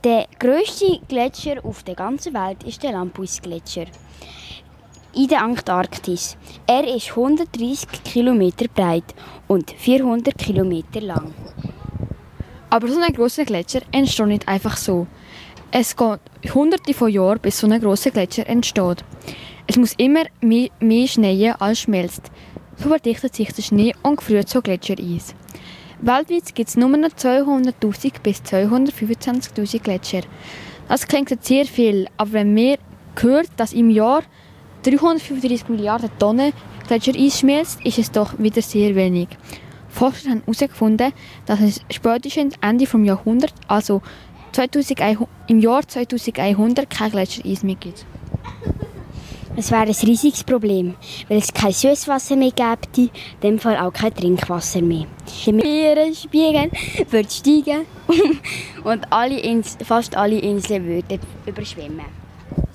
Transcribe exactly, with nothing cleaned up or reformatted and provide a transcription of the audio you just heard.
Der grösste Gletscher auf der ganzen Welt ist der Lampuis-Gletscher in der Antarktis. Er ist hundertdreissig Kilometer breit und vierhundert Kilometer lang. Aber so ein grosser Gletscher entsteht nicht einfach so. Es geht hunderte von Jahren, bis so ein grosser Gletscher entsteht. Es muss immer mehr, mehr schneien als schmelzt. So verdichtet sich der Schnee und gefriert so Gletschereis. Weltweit gibt es nur noch zweihunderttausend bis zweihundertfünfundzwanzigtausend Gletscher. Das klingt sehr viel, aber wenn man hört, dass im Jahr dreihundertfünfunddreißig Milliarden Tonnen Gletschereis schmilzt, ist es doch wieder sehr wenig. Forscher haben herausgefunden, dass es spätestens Ende des Jahrhunderts, also zweitausendeinhundert, im Jahr zweitausendeinhundert, kein Gletschereis mehr gibt. Es wäre ein riesiges Problem, weil es kein Süßwasser mehr gäbe, in dem Fall auch kein Trinkwasser mehr. Die Meeresspiegel würden steigen und alle Ins- fast alle Inseln würden überschwemmen.